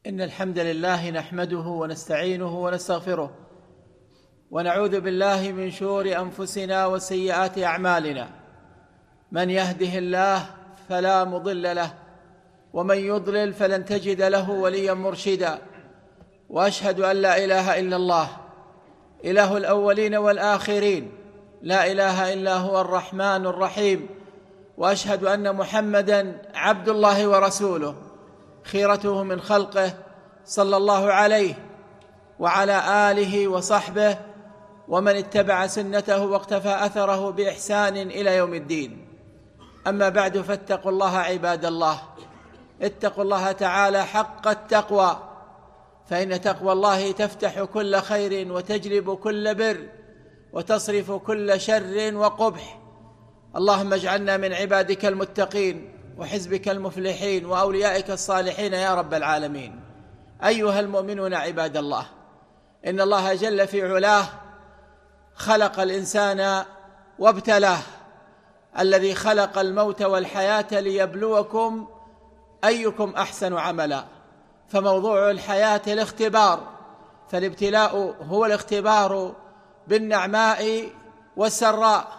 إن الحمد لله نحمده ونستعينه ونستغفره ونعوذ بالله من شرور أنفسنا وسيئات أعمالنا. من يهده الله فلا مضل له ومن يضلل فلن تجد له وليا مرشدا. وأشهد أن لا إله إلا الله إله الأولين والآخرين، لا إله إلا هو الرحمن الرحيم. وأشهد أن محمدًا عبد الله ورسوله خيرته من خلقه صلى الله عليه وعلى آله وصحبه ومن اتبع سنته واقتفى أثره بإحسان إلى يوم الدين. أما بعد، فاتقوا الله عباد الله، اتقوا الله تعالى حق التقوى، فإن تقوى الله تفتح كل خير وتجلب كل بر وتصرف كل شر وقبح. اللهم اجعلنا من عبادك المتقين وحزبك المفلحين وأوليائك الصالحين يا رب العالمين. أيها المؤمنون عباد الله، إن الله جل في علاه خلق الإنسان وابتلاه، الذي خلق الموت والحياة ليبلوكم أيكم أحسن عملا. فموضوع الحياة الاختبار، فالابتلاء هو الاختبار بالنعماء والسراء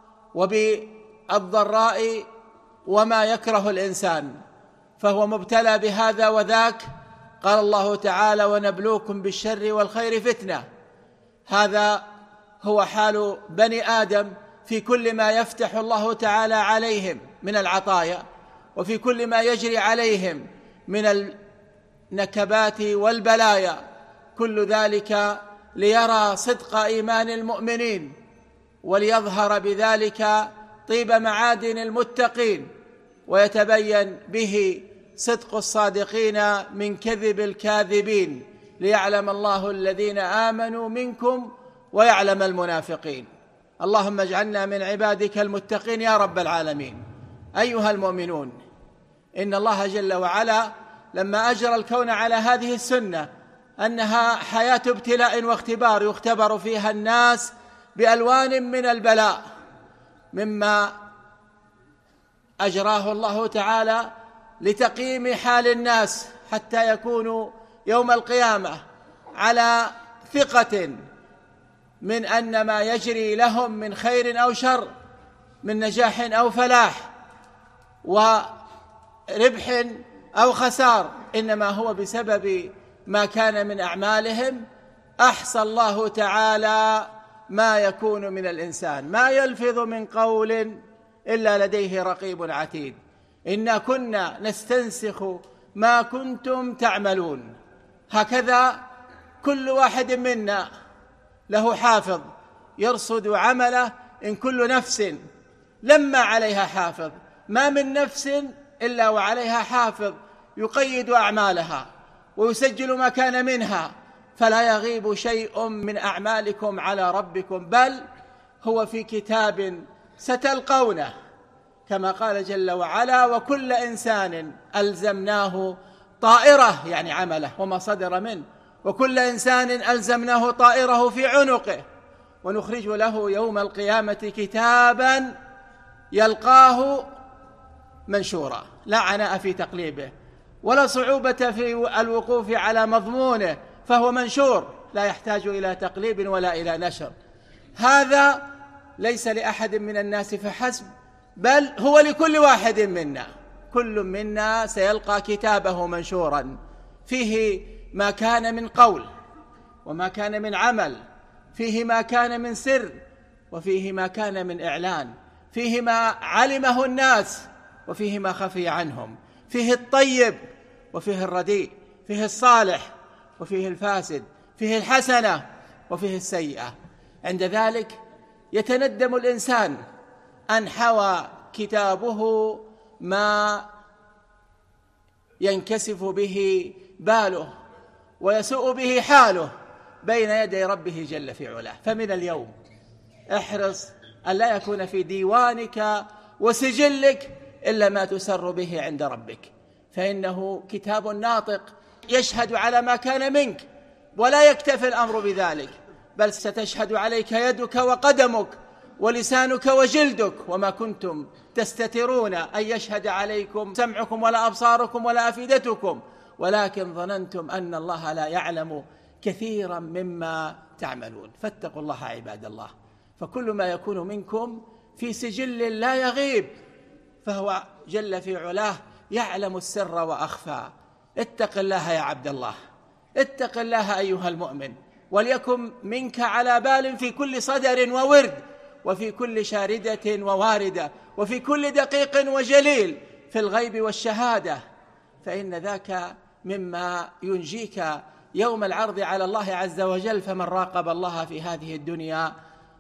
وبالضراء وما يكره الإنسان، فهو مبتلى بهذا وذاك. قال الله تعالى: ونبلوكم بالشر والخير فتنة. هذا هو حال بني آدم في كل ما يفتح الله تعالى عليهم من العطايا، وفي كل ما يجري عليهم من النكبات والبلايا، كل ذلك ليرى صدق إيمان المؤمنين وليظهر بذلك طيب معادن المتقين، ويتبين به صدق الصادقين من كذب الكاذبين، ليعلم الله الذين آمنوا منكم ويعلم المنافقين. اللهم اجعلنا من عبادك المتقين يا رب العالمين. أيها المؤمنون، إن الله جل وعلا لما أجرى الكون على هذه السنة أنها حياة ابتلاء واختبار، يختبر فيها الناس بألوان من البلاء، مما أجراه الله تعالى لتقييم حال الناس حتى يكونوا يوم القيامة على ثقة من أن ما يجري لهم من خير أو شر، من نجاح أو فلاح وربح أو خسار، إنما هو بسبب ما كان من أعمالهم. أحصى الله تعالى ما يكون من الإنسان، ما يلفظ من قول إلا لديه رقيب عتيد. إنا كنا نستنسخ ما كنتم تعملون. هكذا كل واحد منا له حافظ يرصد عمله، إن كل نفس لما عليها حافظ، ما من نفس إلا وعليها حافظ يقيد أعمالها ويسجل ما كان منها، فلا يغيب شيء من أعمالكم على ربكم، بل هو في كتاب ستلقونه، كما قال جل وعلا: وكل إنسان ألزمناه طائره، يعني عمله وما صدر منه، وكل إنسان ألزمناه طائره في عنقه ونخرج له يوم القيامة كتابا يلقاه منشورا. لا عناء في تقليبه ولا صعوبة في الوقوف على مضمونه، فهو منشور لا يحتاج إلى تقليب ولا إلى نشر. هذا ليس لأحد من الناس فحسب، بل هو لكل واحد منا. كل منا سيلقى كتابه منشورا، فيه ما كان من قول وما كان من عمل، فيه ما كان من سر وفيه ما كان من إعلان، فيه ما علمه الناس وفيه ما خفي عنهم، فيه الطيب وفيه الرديء، فيه الصالح وفيه الفاسد، فيه الحسنة وفيه السيئة. عند ذلك يتندم الإنسان أن حوى كتابه ما ينكسف به باله ويسوء به حاله بين يدي ربه جل في علاه. فمن اليوم احرص أن لا يكون في ديوانك وسجلك إلا ما تسر به عند ربك، فإنه كتاب ناطق يشهد على ما كان منك، ولا يكتفي الأمر بذلك، بل ستشهد عليك يدك وقدمك ولسانك وجلدك، وما كنتم تستترون أن يشهد عليكم سمعكم ولا أبصاركم ولا أفئدتكم، ولكن ظننتم أن الله لا يعلم كثيرا مما تعملون. فاتقوا الله عباد الله، فكل ما يكون منكم في سجل لا يغيب، فهو جل في علاه يعلم السر وأخفى. اتق الله يا عبد الله، اتق الله أيها المؤمن، وليكن منك على بال في كل صدر وورد، وفي كل شاردة وواردة، وفي كل دقيق وجليل، في الغيب والشهادة، فإن ذاك مما ينجيك يوم العرض على الله عز وجل. فمن راقب الله في هذه الدنيا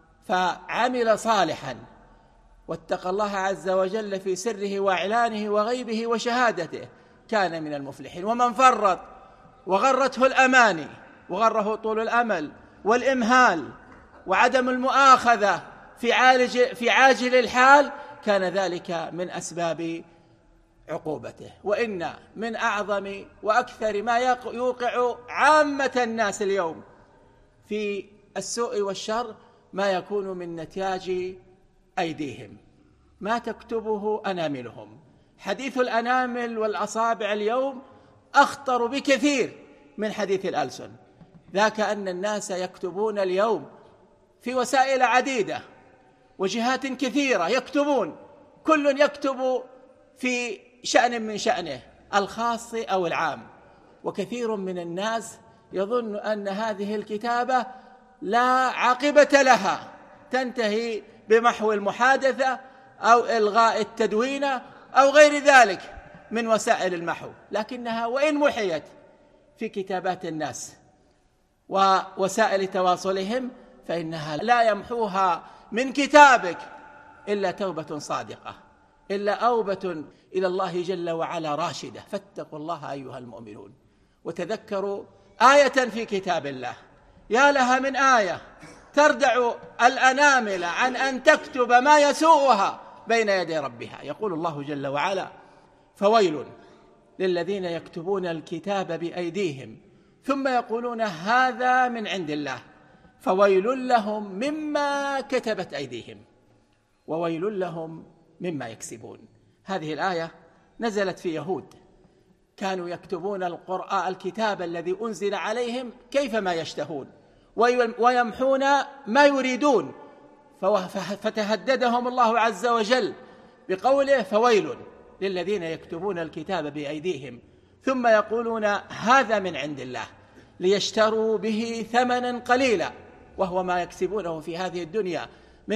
فعمل صالحا واتقى الله عز وجل في سره وإعلانه وغيبه وشهادته كان من المفلحين. ومن فرط وغرته الأماني وغره طول الأمل والإمهال وعدم المؤاخذة في عاجل الحال كان ذلك من أسباب عقوبته. وإن من أعظم وأكثر ما يوقع عامة الناس اليوم في السوء والشر ما يكون من نتاج أيديهم، ما تكتبه أناملهم. حديث الأنامل والأصابع اليوم أخطر بكثير من حديث الألسن، ذاك أن الناس يكتبون اليوم في وسائل عديدة وجهات كثيرة، يكتبون، كل يكتب في شأن من شأنه الخاص أو العام. وكثير من الناس يظن أن هذه الكتابة لا عاقبة لها، تنتهي بمحو المحادثة أو إلغاء التدوينة أو غير ذلك من وسائل المحو، لكنها وإن محيت في كتابات الناس ووسائل تواصلهم فإنها لا يمحوها من كتابك إلا توبة صادقة، إلا أوبة إلى الله جل وعلا راشدة. فاتقوا الله أيها المؤمنون، وتذكروا آية في كتاب الله، يا لها من آية تردع الأنامل عن أن تكتب ما يسوءها بين يدي ربها. يقول الله جل وعلا: فويل للذين يكتبون الكتاب بأيديهم ثم يقولون هذا من عند الله فويل لهم مما كتبت أيديهم وويل لهم مما يكسبون. هذه الآية نزلت في يهود كانوا يكتبون الكتاب الذي أنزل عليهم كيفما يشتهون ويمحون ما يريدون، فتهددهم الله عز وجل بقوله: فويل للذين يكتبون الكتاب بأيديهم ثم يقولون هذا من عند الله ليشتروا به ثمنا قليلا، وهو ما يكسبونه في هذه الدنيا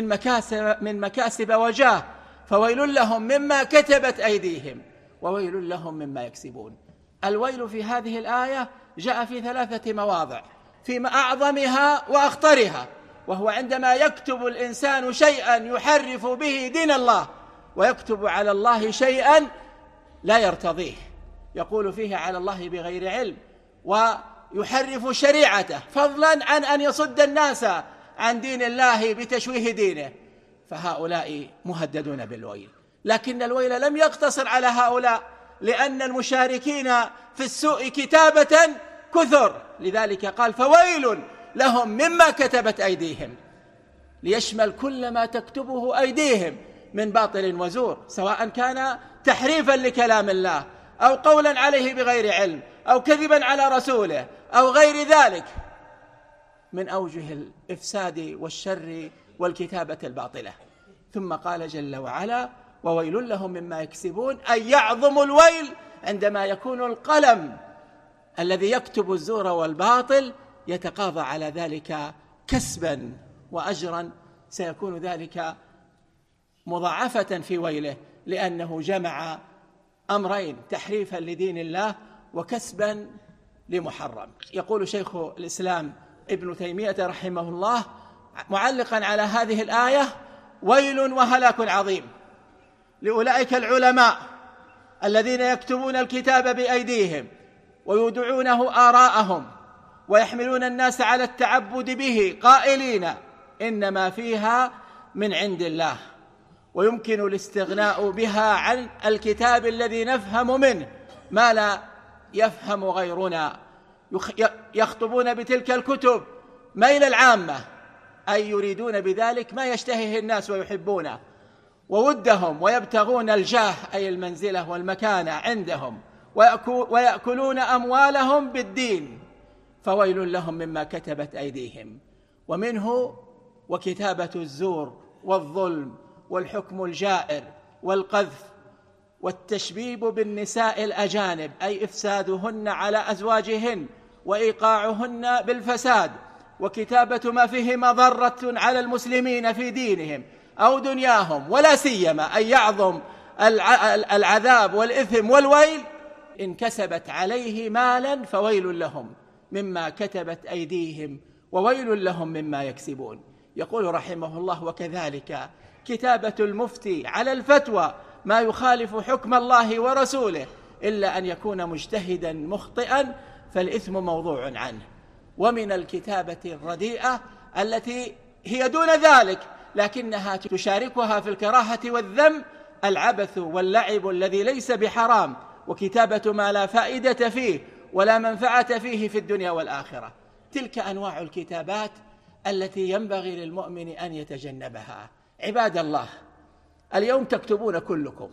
من مكاسب وجاه. فويل لهم مما كتبت أيديهم وويل لهم مما يكسبون. الويل في هذه الآية جاء في 3 مواضع، في أعظمها وأخطرها، وهو عندما يكتب الإنسان شيئا يحرف به دين الله ويكتب على الله شيئا لا يرتضيه، يقول فيه على الله بغير علم ويحرف شريعته، فضلا عن أن يصد الناس عن دين الله بتشويه دينه، فهؤلاء مهددون بالويل. لكن الويل لم يقتصر على هؤلاء، لأن المشاركين في السوء كتابة كثر، لذلك قال: فويل لهم مما كتبت أيديهم، ليشمل كل ما تكتبه أيديهم من باطل وزور، سواء كان تحريفا لكلام الله أو قولا عليه بغير علم أو كذبا على رسوله أو غير ذلك من أوجه الإفساد والشر والكتابة الباطلة. ثم قال جل وعلا: وويل لهم مما يكسبون، أي يعظم الويل عندما يكون القلم الذي يكتب الزور والباطل يتقاضى على ذلك كسبا وأجرا، سيكون ذلك مضاعفة في ويله، لأنه جمع أمرين: تحريفا لدين الله وكسبا لمحرم. يقول شيخ الإسلام ابن تيمية رحمه الله معلقا على هذه الآية: ويل وهلاك عظيم لأولئك العلماء الذين يكتبون الكتاب بأيديهم ويودعونه آراءهم ويحملون الناس على التعبد به قائلين إنما فيها من عند الله، ويمكن الاستغناء بها عن الكتاب الذي نفهم منه ما لا يفهم غيرنا. يخطبون بتلك الكتب ميل العامة، أي يريدون بذلك ما يشتهيه الناس ويحبونه وودهم، ويبتغون الجاه أي المنزلة والمكانة عندهم، ويأكلون أموالهم بالدين، فويل لهم مما كتبت أيديهم. ومنه وكتابة الزور والظلم والحكم الجائر والقذف والتشبيب بالنساء الأجانب، أي إفسادهن على أزواجهن وإيقاعهن بالفساد، وكتابة ما فيه مضرة على المسلمين في دينهم أو دنياهم، ولا سيما أن يعظم العذاب والإثم والويل إن كسبت عليه مالا، فويل لهم مما كتبت أيديهم وويل لهم مما يكسبون. يقول رحمه الله: وكذلك كتابة المفتي على الفتوى ما يخالف حكم الله ورسوله إلا أن يكون مجتهدا مخطئا فالإثم موضوع عنه. ومن الكتابة الرديئة التي هي دون ذلك لكنها تشاركها في الكراهة والذم العبث واللعب الذي ليس بحرام، وكتابة ما لا فائدة فيه ولا منفعة فيه في الدنيا والآخرة. تلك أنواع الكتابات التي ينبغي للمؤمن أن يتجنبها. عباد الله، اليوم تكتبون كلكم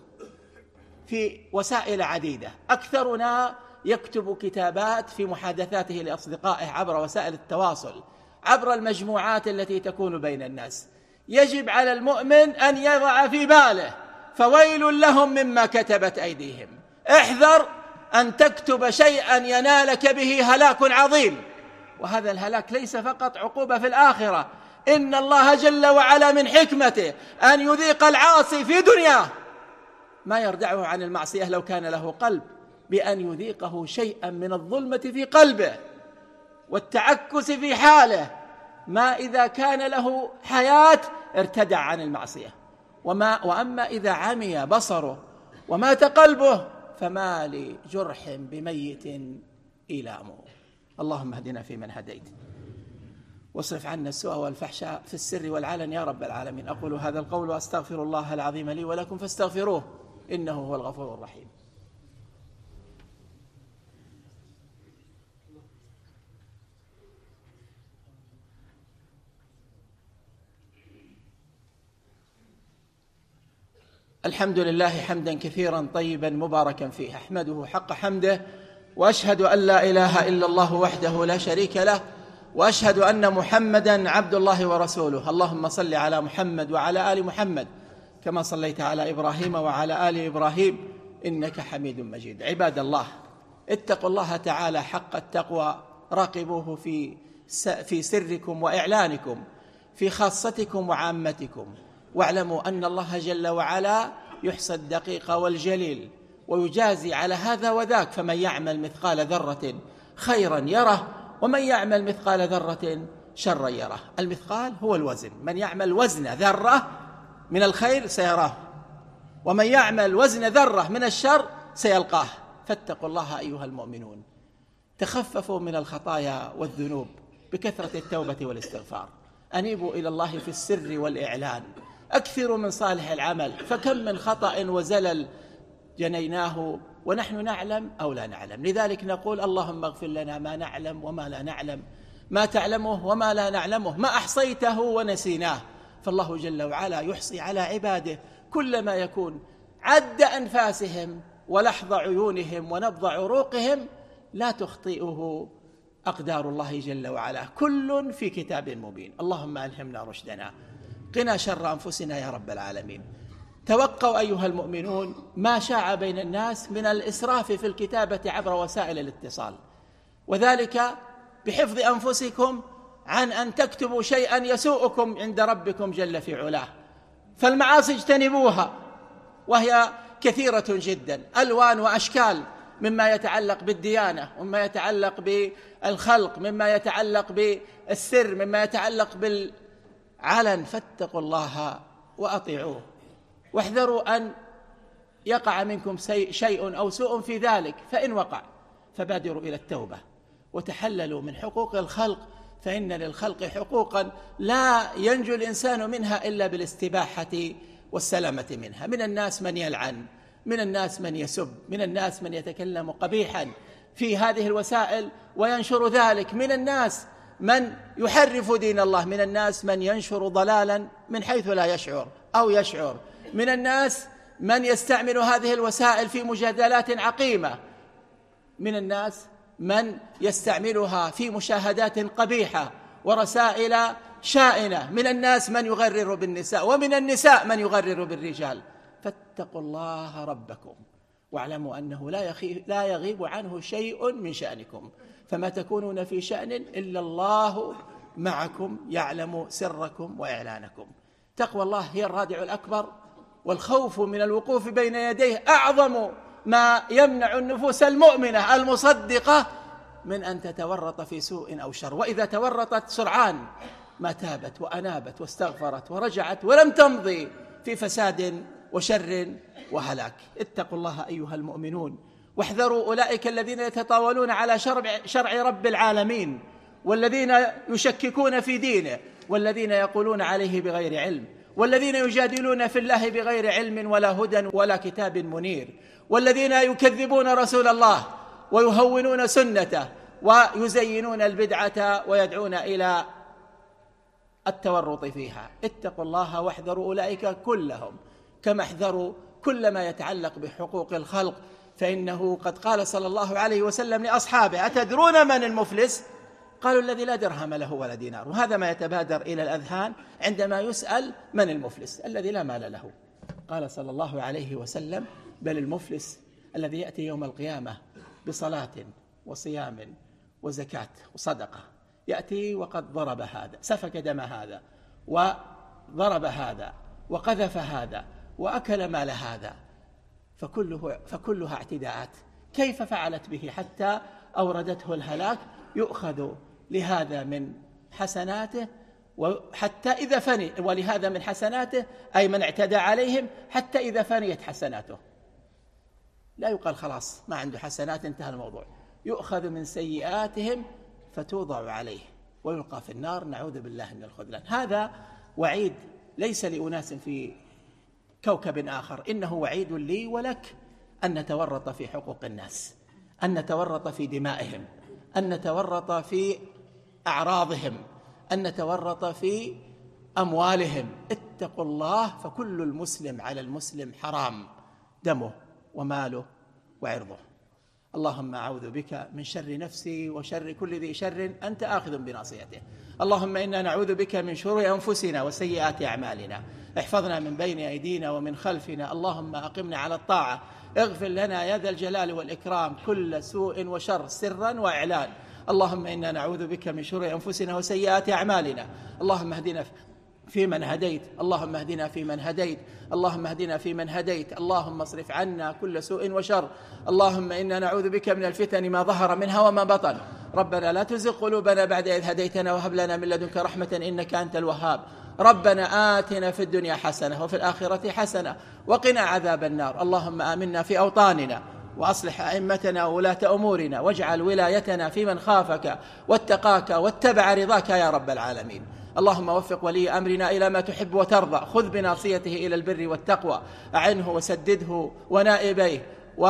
في وسائل عديدة، أكثرنا يكتب كتابات في محادثاته لأصدقائه عبر وسائل التواصل، عبر المجموعات التي تكون بين الناس. يجب على المؤمن أن يضع في باله: فويل لهم مما كتبت أيديهم. احذر أن تكتب شيئا ينالك به هلاك عظيم، وهذا الهلاك ليس فقط عقوبة في الآخرة، إن الله جل وعلا من حكمته أن يذيق العاصي في دنياه ما يردعه عن المعصية لو كان له قلب، بأن يذيقه شيئا من الظلمة في قلبه والتعكس في حاله، ما إذا كان له حياة ارتدع عن المعصية، وأما إذا عمي بصره ومات قلبه فما لجرح بميت إيلام. اللهم اهدنا فيمن هديت، واصرف عنا السوء والفحشاء في السر والعلن يا رب العالمين. أقول هذا القول وأستغفر الله العظيم لي ولكم فاستغفروه إنه هو الغفور الرحيم. الحمد لله حمدا كثيرا طيبا مباركا فيه، أحمده حق حمده، وأشهد أن لا إله إلا الله وحده لا شريك له، وأشهد أن محمدا عبد الله ورسوله. اللهم صل على محمد وعلى آل محمد كما صليت على إبراهيم وعلى آل إبراهيم إنك حميد مجيد. عباد الله، اتقوا الله تعالى حق التقوى، راقبوه في سركم وإعلانكم، في خاصتكم وعامتكم، واعلموا أن الله جل وعلا يحصي الدقيق والجليل ويجازي على هذا وذاك، فمن يعمل مثقال ذرة خيرا يره ومن يعمل مثقال ذرة شرا يره. المثقال هو الوزن، من يعمل وزن ذرة من الخير سيراه، ومن يعمل وزن ذرة من الشر سيلقاه. فاتقوا الله أيها المؤمنون، تخففوا من الخطايا والذنوب بكثرة التوبة والاستغفار، أنيبوا إلى الله في السر والإعلان، أكثروا من صالح العمل، فكم من خطأ وزلل جنيناه ونحن نعلم أو لا نعلم. لذلك نقول: اللهم اغفر لنا ما نعلم وما لا نعلم، ما تعلمه وما لا نعلمه، ما أحصيته ونسيناه. فالله جل وعلا يحصي على عباده كل ما يكون، عد أنفاسهم ولحظ عيونهم ونبض عروقهم لا تخطئه أقدار الله جل وعلا، كل في كتاب مبين. اللهم ألهمنا رشدنا، قنا شر أنفسنا يا رب العالمين. توقوا أيها المؤمنون ما شاع بين الناس من الإسراف في الكتابة عبر وسائل الاتصال، وذلك بحفظ أنفسكم عن أن تكتبوا شيئا يسوءكم عند ربكم جل في علاه. فالمعاصي اجتنبوها، وهي كثيرة جدا، ألوان وأشكال، مما يتعلق بالديانة، ومما يتعلق بالخلق، مما يتعلق بالسر، مما يتعلق بالعلن. فاتقوا الله وأطيعوه، واحذروا أن يقع منكم شيء أو سوء في ذلك، فإن وقع فبادروا إلى التوبة وتحللوا من حقوق الخلق، فإن للخلق حقوقا لا ينجو الإنسان منها إلا بالاستباحة والسلامة منها. من الناس من يلعن، من الناس من يسب، من الناس من يتكلم قبيحا في هذه الوسائل وينشر ذلك، من الناس من يحرف دين الله، من الناس من ينشر ضلالا من حيث لا يشعر أو يشعر، من الناس من يستعمل هذه الوسائل في مجادلات عقيمة من الناس من يستعملها في مشاهدات قبيحة ورسائل شائنة، من الناس من يغرر بالنساء، ومن النساء من يغرر بالرجال. فاتقوا الله ربكم واعلموا أنه لا يغيب عنه شيء من شأنكم، فما تكونون في شأن إلا الله معكم يعلم سركم وإعلانكم. تقوى الله هي الرادع الأكبر، والخوف من الوقوف بين يديه أعظم ما يمنع النفوس المؤمنة المصدقة من أن تتورط في سوء أو شر. وإذا تورطت سرعان ما تابت وأنابت واستغفرت ورجعت ولم تمضي في فساد وشر وهلاك. اتقوا الله أيها المؤمنون، واحذروا أولئك الذين يتطاولون على شرع رب العالمين، والذين يشككون في دينه، والذين يقولون عليه بغير علم، والذين يجادلون في الله بغير علم ولا هدى ولا كتاب منير، والذين يكذبون رسول الله ويهونون سنته ويزينون البدعة ويدعون إلى التورط فيها. اتقوا الله واحذروا أولئك كلهم، كما احذروا كل ما يتعلق بحقوق الخلق، فإنه قد قال صلى الله عليه وسلم لأصحابه: أتدرون من المفلس؟ قالوا: الذي لا درهم له ولا دينار. وهذا ما يتبادر إلى الأذهان عندما يسأل من المفلس: الذي لا مال له. قال صلى الله عليه وسلم: بل المفلس الذي يأتي يوم القيامة بصلاة وصيام وزكاة وصدقة، يأتي وقد ضرب هذا، سفك دم هذا، وضرب هذا، وقذف هذا، وأكل مال هذا، فكلها اعتداءات. كيف فعلت به حتى أوردته الهلاك؟ يؤخذ لهذا من حسناته وحتى إذا فني، ولهذا من حسناته أي من اعتدى عليهم حتى إذا فنيت حسناته. لا يقال خلاص ما عنده حسنات انتهى الموضوع، يؤخذ من سيئاتهم فتوضع عليه ويلقى في النار، نعوذ بالله من الخذلان. هذا وعيد ليس لأناس في كوكب آخر، إنه وعيد لي ولك أن نتورط في حقوق الناس، أن نتورط في دمائهم، أن نتورط في أعراضهم، أن نتورط في أموالهم. اتقوا الله، فكل المسلم على المسلم حرام دمه وماله وعرضه. اللهم أعوذ بك من شر نفسي وشر كل ذي شر أنت آخذ بناصيته. اللهم إنا نعوذ بك من شرور أنفسنا وسيئات أعمالنا، احفظنا من بين أيدينا ومن خلفنا، اللهم أقمنا على الطاعة، اغفر لنا يا ذا الجلال والإكرام كل سوء وشر سرا وإعلان. اللهم إنا نعوذ بك من شرور أنفسنا وسيئات أعمالنا، اللهم اهدنا فيمن هديت، اللهم اهدنا فيمن هديت، اللهم اهدنا فيمن هديت، اللهم اصرف عنا كل سوء وشر. اللهم إنا نعوذ بك من الفتن ما ظهر منها وما بطن. ربنا لا تزغ قلوبنا بعد إذ هديتنا وهب لنا من لدنك رحمة إنك أنت الوهاب. ربنا آتنا في الدنيا حسنة وفي الآخرة حسنة وقنا عذاب النار. اللهم آمنا في أوطاننا وأصلح أئمتنا وولاة أمورنا، واجعل ولايتنا في من خافك واتقاك واتبع رضاك يا رب العالمين. اللهم وفق ولي أمرنا إلى ما تحب وترضى، خذ بناصيته إلى البر والتقوى، أعنه وسدده ونائبيه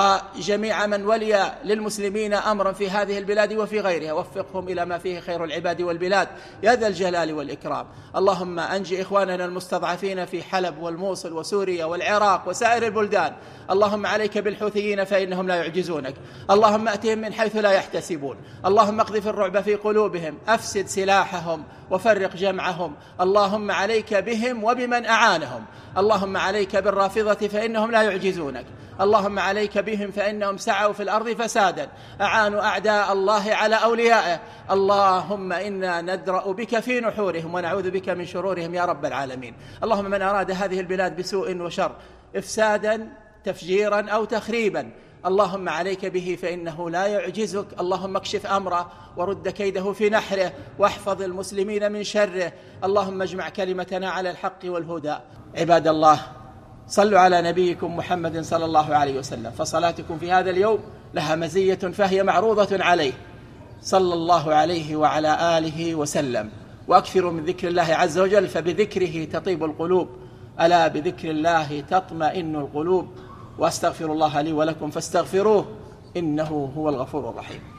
وجميع من ولي للمسلمين أمرا في هذه البلاد وفي غيرها، وفقهم إلى ما فيه خير العباد والبلاد يا ذا الجلال والإكرام. اللهم أنجي إخواننا المستضعفين في حلب والموصل وسوريا والعراق وسائر البلدان. اللهم عليك بالحوثيين فإنهم لا يعجزونك، اللهم أتهم من حيث لا يحتسبون، اللهم اقذف الرعب في قلوبهم، أفسد سلاحهم وفرق جمعهم. اللهم عليك بهم وبمن أعانهم، اللهم عليك بالرافضة فإنهم لا يعجزونك، اللهم عليك بهم فإنهم سعوا في الأرض فسادا، أعانوا أعداء الله على أوليائه. اللهم إنا ندرأ بك في نحورهم ونعوذ بك من شرورهم يا رب العالمين. اللهم من أراد هذه البلاد بسوء وشر، إفسادا تفجيرا أو تخريبا، اللهم عليك به فإنه لا يعجزك. اللهم اكشف أمره ورد كيده في نحره، واحفظ المسلمين من شره. اللهم اجمع كلمتنا على الحق والهدى. عباد الله، صلوا على نبيكم محمد صلى الله عليه وسلم، فصلاتكم في هذا اليوم لها مزية فهي معروضة عليه صلى الله عليه وعلى آله وسلم. وأكثروا من ذكر الله عز وجل فبذكره تطيب القلوب، ألا بذكر الله تطمئن القلوب. وأستغفر الله لي ولكم فاستغفروه إنه هو الغفور الرحيم.